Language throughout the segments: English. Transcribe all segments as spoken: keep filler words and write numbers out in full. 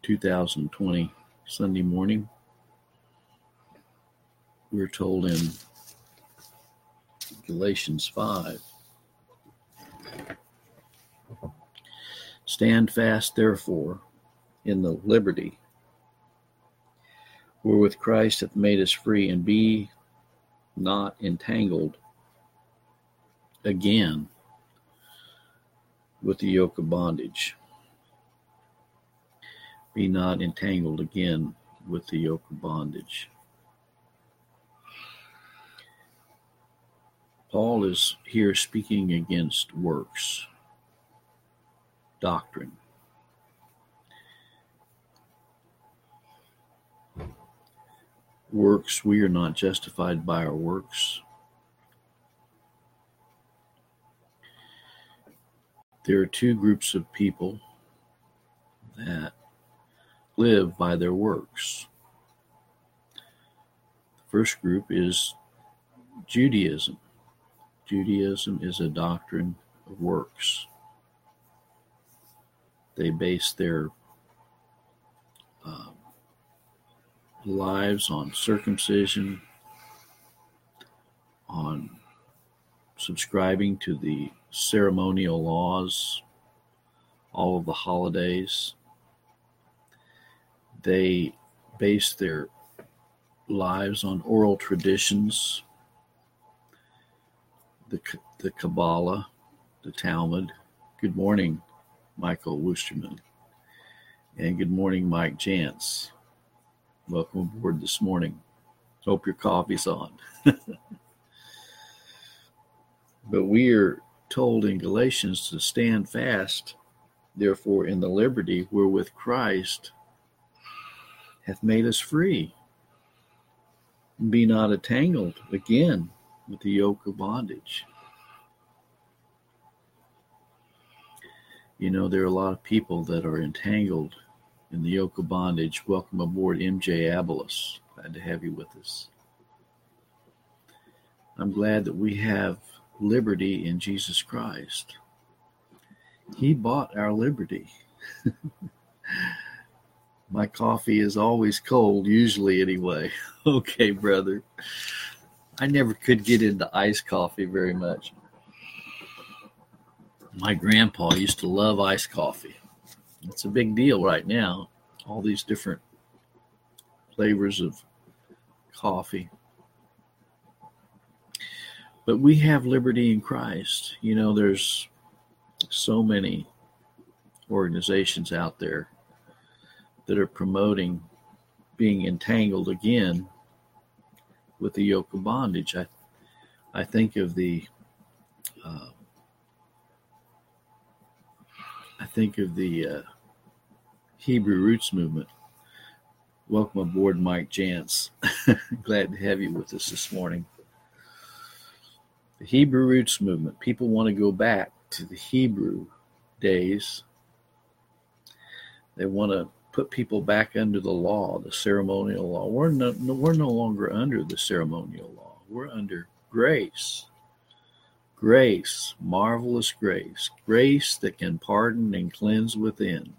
two thousand twenty Sunday morning. We're told in Galatians five, stand fast, therefore, in the liberty wherewith Christ hath made us free, and be not entangled again with the yoke of bondage. Be not entangled again with the yoke of bondage. Paul is here speaking against works, doctrine. Works, we are not justified by our works. There are two groups of people that live by their works. The first group is Judaism. Judaism is a doctrine of works. They base their um, lives on circumcision, on subscribing to the ceremonial laws, all of the holidays. They base their lives on oral traditions, the, the Kabbalah, the Talmud. Good morning, Michael Wusterman. And good morning, Mike Jantz. Welcome aboard this morning. Hope your coffee's on. But we are told in Galatians to stand fast, therefore, in the liberty wherewith Christ hath made us free. And be not entangled again with the yoke of bondage. You know, there are a lot of people that are entangled in the yoke of bondage. Welcome aboard, M J Abeles. Glad to have you with us. I'm glad that we have liberty in Jesus Christ. He bought our liberty. My coffee is always cold, usually anyway. Okay, brother. I never could get into iced coffee very much. My grandpa used to love iced coffee. It's a big deal right now. All these different flavors of coffee. But we have liberty in Christ. You know, there's so many organizations out there that are promoting being entangled again with the yoke of bondage. I, I think of the, uh, I think of the uh, Hebrew Roots movement. Welcome aboard, Mike Jantz. Glad to have you with us this morning. The Hebrew Roots movement. People want to go back to the Hebrew days. They want to put people back under the law, the ceremonial law. We're no, we're no longer under the ceremonial law. We're under grace. Grace, marvelous grace. Grace that can pardon and cleanse within.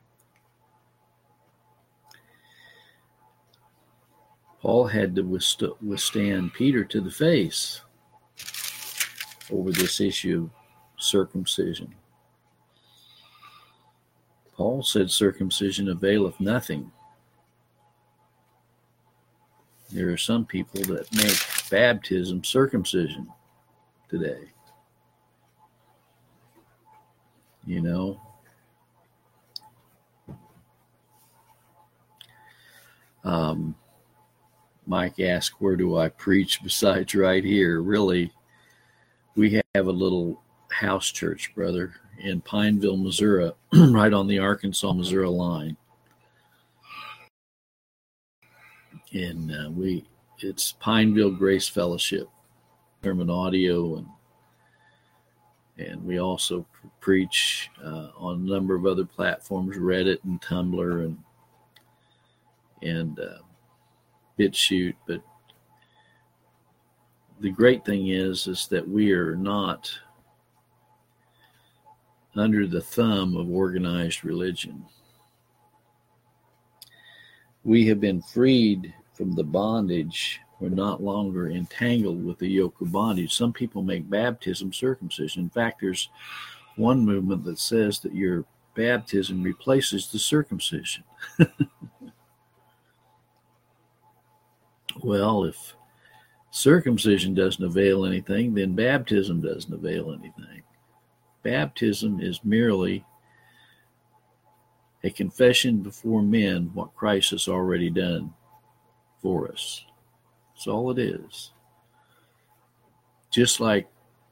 Paul had to withstand Peter to the face over this issue of circumcision. Paul said circumcision availeth nothing. There are some people that make baptism circumcision today. You know, um, Mike asked, where do I preach besides right here? Really, we have a little house church, brother, in Pineville, Missouri, right on the Arkansas-Missouri line. And uh, we, it's Pineville Grace Fellowship, sermon audio, and and we also preach uh, on a number of other platforms, Reddit and Tumblr and and uh, BitChute. But the great thing is, is that we are not under the thumb of organized religion. We have been freed from the bondage. We're not longer entangled with the yoke of bondage. Some people make baptism circumcision. In fact, there's one movement that says that your baptism replaces the circumcision. Well, if circumcision doesn't avail anything, then baptism doesn't avail anything. Baptism is merely a confession before men what Christ has already done for us. That's all it is. Just like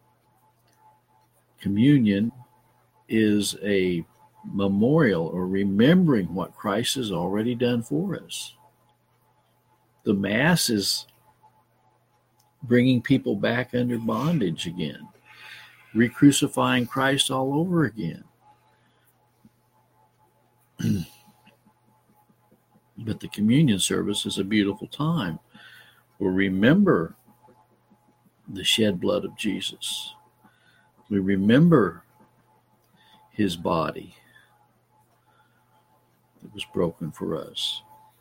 communion is a memorial or remembering what Christ has already done for us. The Mass is bringing people back under bondage again, re-crucifying Christ all over again. But the communion service is a beautiful time. We remember the shed blood of Jesus. We remember his body that was broken for us.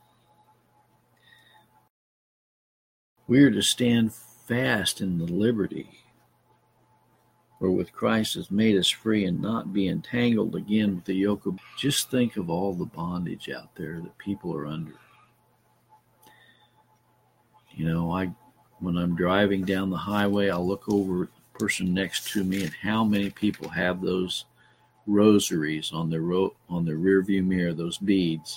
We are to stand fast in the liberty wherewith Christ has made us free and not be entangled again with the yoke of. Just think of all the bondage out there that people are under. You know, I when I'm driving down the highway, I'll look over at the person next to me and how many people have those rosaries on their ro- on their rear view mirror, those beads.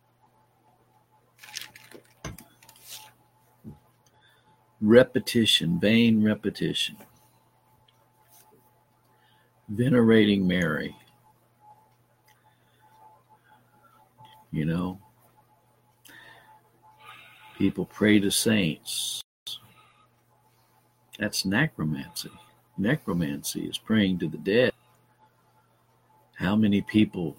Repetition, vain repetition. Venerating Mary. You know, people pray to saints. That's necromancy. Necromancy is praying to the dead. How many people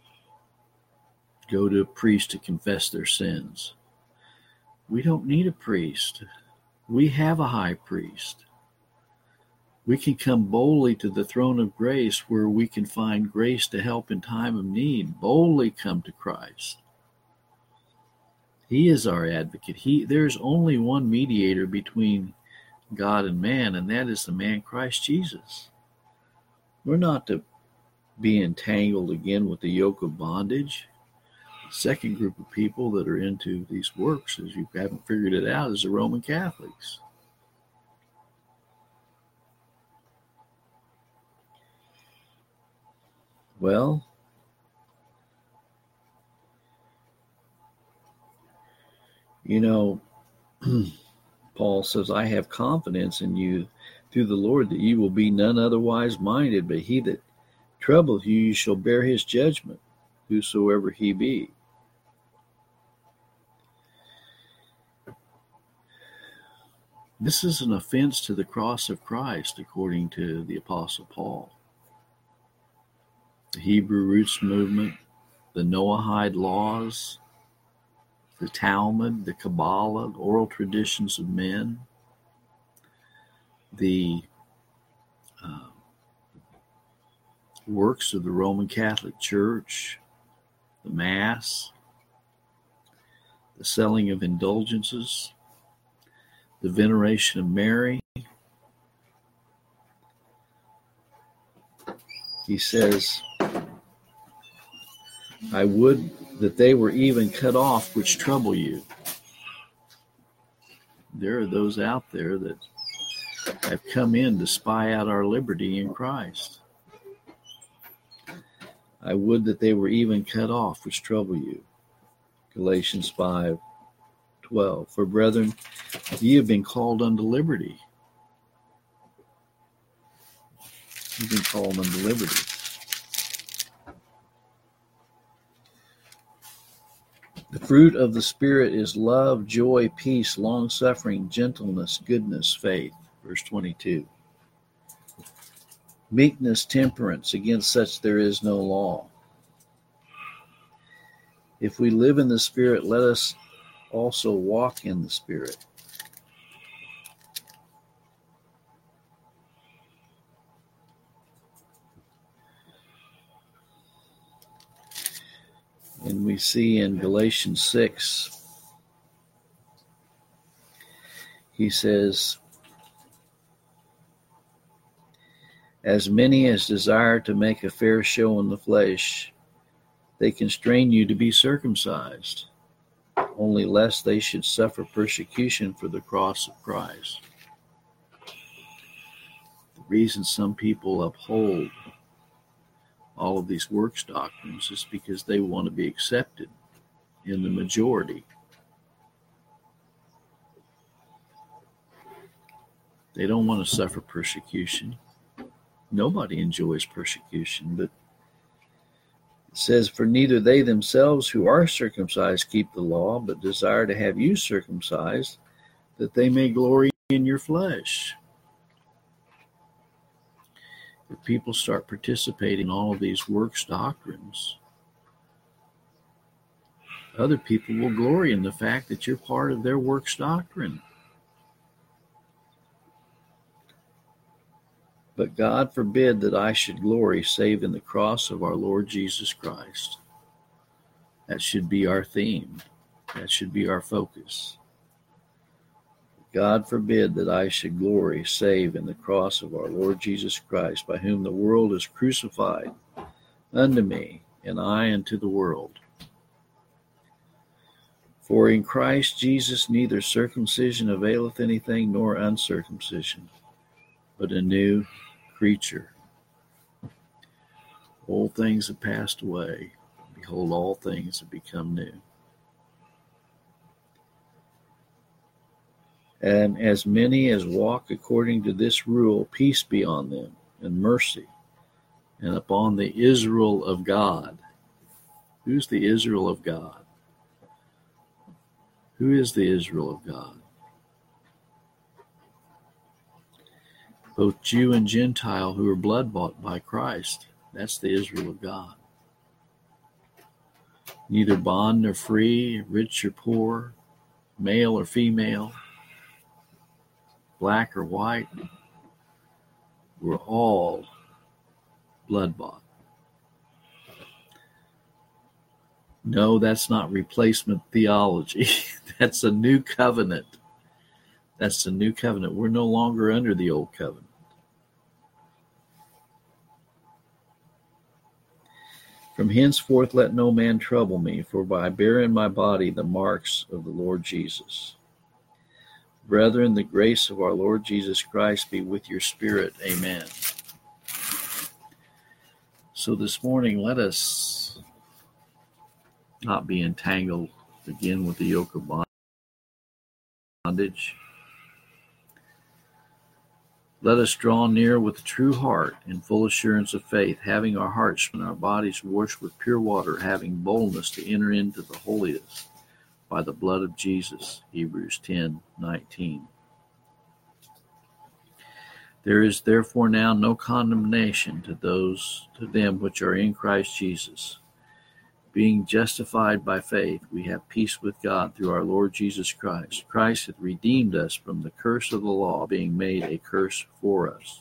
go to a priest to confess their sins? We don't need a priest. We have a high priest. We can come boldly to the throne of grace where we can find grace to help in time of need. Boldly come to Christ. He is our advocate. He, there's only one mediator between God and man, and that is the man Christ Jesus. We're not to be entangled again with the yoke of bondage. The second group of people that are into these works, as you haven't figured it out, is the Roman Catholics. Well, you know, Paul says, I have confidence in you through the Lord that you will be none otherwise minded, but he that troubleth you, you shall bear his judgment, whosoever he be. This is an offense to the cross of Christ, according to the Apostle Paul. The Hebrew Roots movement, the Noahide laws, the Talmud, the Kabbalah, the oral traditions of men, the uh, works of the Roman Catholic Church, the Mass, the selling of indulgences, the veneration of Mary. He says, I would that they were even cut off which trouble you. There are those out there that have come in to spy out our liberty in Christ. I would that they were even cut off which trouble you. Galatians five twelve. For brethren, ye have been called unto liberty. You've been called unto liberty. The fruit of the Spirit is love, joy, peace, long-suffering, gentleness, goodness, faith. Verse twenty-two. Meekness, temperance, against such there is no law. If we live in the Spirit, let us also walk in the Spirit. And we see in Galatians six, he says, as many as desire to make a fair show in the flesh, they constrain you to be circumcised, only lest they should suffer persecution for the cross of Christ. The reason some people uphold all of these works doctrines is because they want to be accepted in the majority. They don't want to suffer persecution. Nobody enjoys persecution, but it says, for neither they themselves who are circumcised keep the law, but desire to have you circumcised, that they may glory in your flesh. If people start participating in all of these works doctrines, other people will glory in the fact that you're part of their works doctrine. But God forbid that I should glory save in the cross of our Lord Jesus Christ. That should be our theme. That should be our focus. God forbid that I should glory save in the cross of our Lord Jesus Christ, by whom the world is crucified unto me, and I unto the world. For in Christ Jesus neither circumcision availeth anything, nor uncircumcision, but a new creature. Old things have passed away. Behold, all things have become new. And as many as walk according to this rule, peace be on them, and mercy, and upon the Israel of God. Who's the Israel of God? Who is the Israel of God? Both Jew and Gentile who are blood-bought by Christ. That's the Israel of God. Neither bond nor free, rich or poor, male or female, black or white, we're all blood-bought. No, that's not replacement theology. That's a new covenant. That's the new covenant. We're no longer under the old covenant. From henceforth let no man trouble me, for I bear in my body the marks of the Lord Jesus. Brethren, the grace of our Lord Jesus Christ be with your spirit. Amen. So this morning, let us not be entangled again with the yoke of bondage. Let us draw near with a true heart in full assurance of faith, having our hearts and our bodies washed with pure water, having boldness to enter into the holiest by the blood of Jesus. Hebrews ten nineteen. There is therefore now no condemnation to those to them which are in Christ Jesus. Being justified by faith, we have peace with God through our Lord Jesus Christ. Christ hath redeemed us from the curse of the law, being made a curse for us.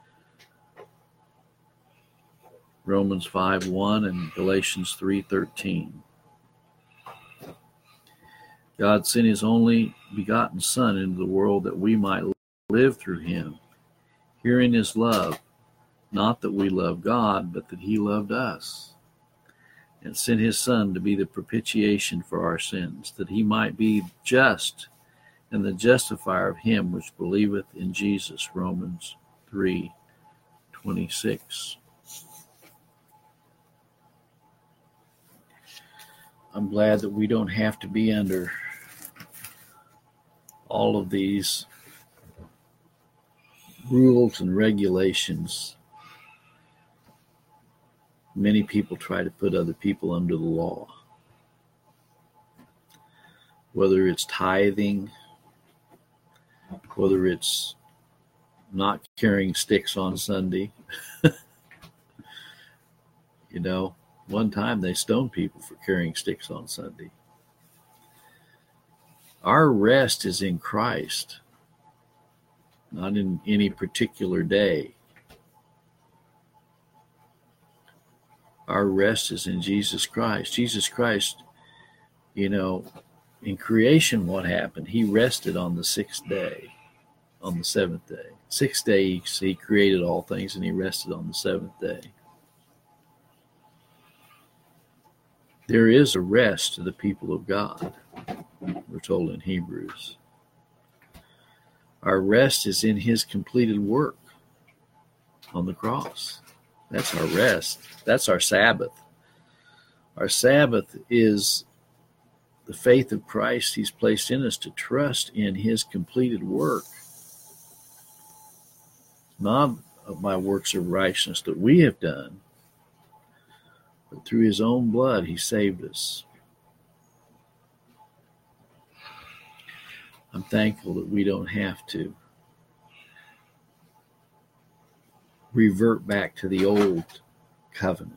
Romans five one and Galatians three thirteen. God sent his only begotten Son into the world that we might live through him. Herein is love, not that we love God, but that he loved us, and sent his Son to be the propitiation for our sins, that he might be just and the justifier of him which believeth in Jesus. Romans three twenty-six. I'm glad that we don't have to be under all of these rules and regulations. Many people try to put other people under the law. Whether it's tithing, whether it's not carrying sticks on Sunday. You know, one time they stoned people for carrying sticks on Sunday. Our rest is in Christ, not in any particular day. Our rest is in Jesus Christ. Jesus Christ, you know, in creation, what happened? He rested on the sixth day, on the seventh day. Sixth day, he created all things, and he rested on the seventh day. There is a rest to the people of God, we're told in Hebrews. Our rest is in his completed work on the cross. That's our rest. That's our Sabbath. Our Sabbath is the faith of Christ he's placed in us to trust in his completed work, not of my works of righteousness that we have done, but through his own blood he saved us. I'm thankful that we don't have to revert back to the old covenant.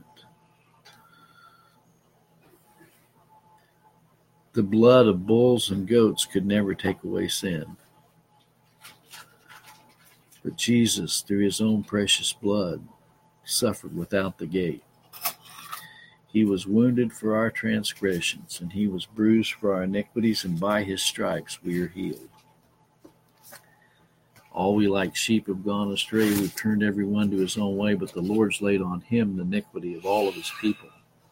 The blood of bulls and goats could never take away sin. But Jesus, through his own precious blood, suffered without the gate. He was wounded for our transgressions, and he was bruised for our iniquities, and by his stripes we are healed. All we like sheep have gone astray. We've turned every one to his own way, but the Lord's laid on him the iniquity of all of his people.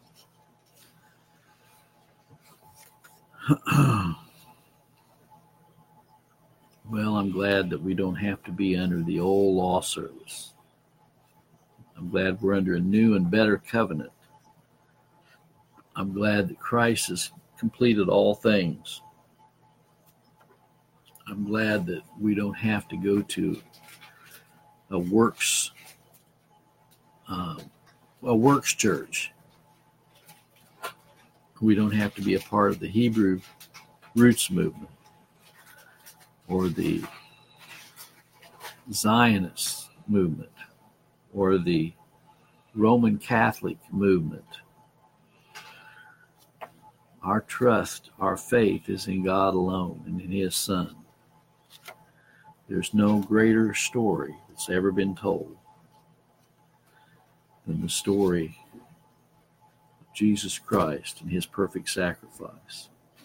Well, I'm glad that we don't have to be under the old law service. I'm glad we're under a new and better covenant. I'm glad that Christ has completed all things. I'm glad that we don't have to go to a works, uh, a works church. We don't have to be a part of the Hebrew roots movement or the Zionist movement or the Roman Catholic movement. Our trust, our faith is in God alone and in his Son. There's no greater story that's ever been told than the story of Jesus Christ and his perfect sacrifice.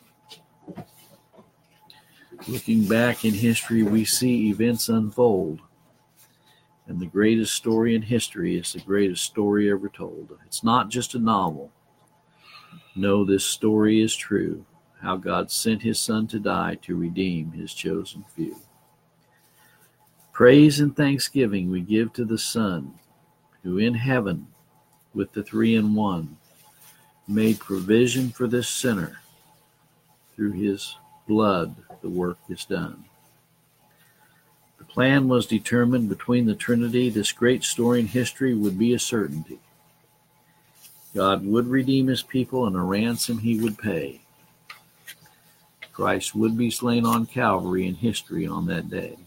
Looking back in history, we see events unfold, and the greatest story in history is the greatest story ever told. It's not just a novel. No, this story is true, how God sent his Son to die to redeem his chosen few. Praise and thanksgiving we give to the Son, who in heaven, with the three in one, made provision for this sinner. Through his blood, the work is done. The plan was determined between the Trinity. This great story in history would be a certainty. God would redeem his people, and a ransom he would pay. Christ would be slain on Calvary in history on that day.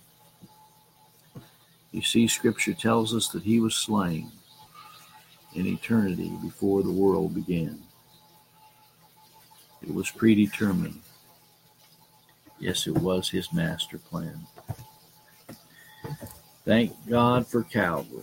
You see, Scripture tells us that he was slain in eternity before the world began. It was predetermined. Yes, it was his master plan. Thank God for Calvary.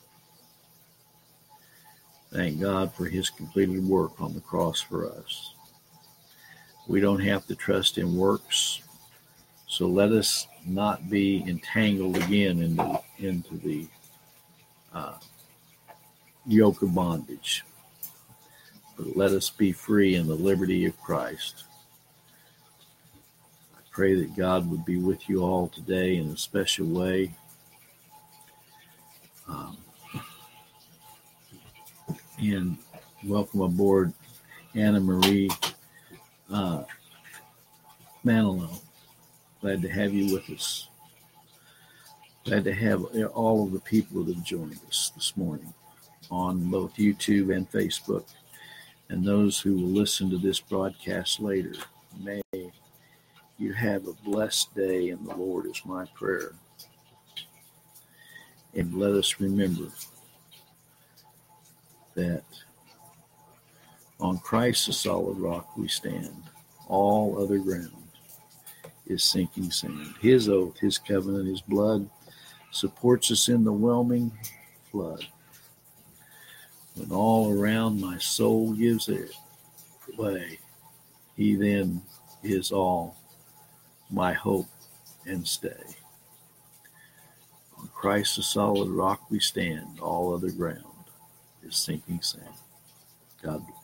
Thank God for his completed work on the cross for us. We don't have to trust in works, so let us not be entangled again into, into the uh, yoke of bondage, but let us be free in the liberty of Christ. I pray that God would be with you all today in a special way. Um, and welcome aboard Anna Marie uh, Manilow. Glad to have you with us. Glad to have all of the people that have joined us this morning on both YouTube and Facebook, and those who will listen to this broadcast later. May you have a blessed day in the Lord is my prayer. And let us remember that on Christ the solid rock we stand. All other ground is sinking sand. His oath, his covenant, his blood supports us in the whelming flood. When all around my soul gives it way, he then is all my hope and stay. On Christ the solid rock we stand, all other ground is sinking sand. God bless.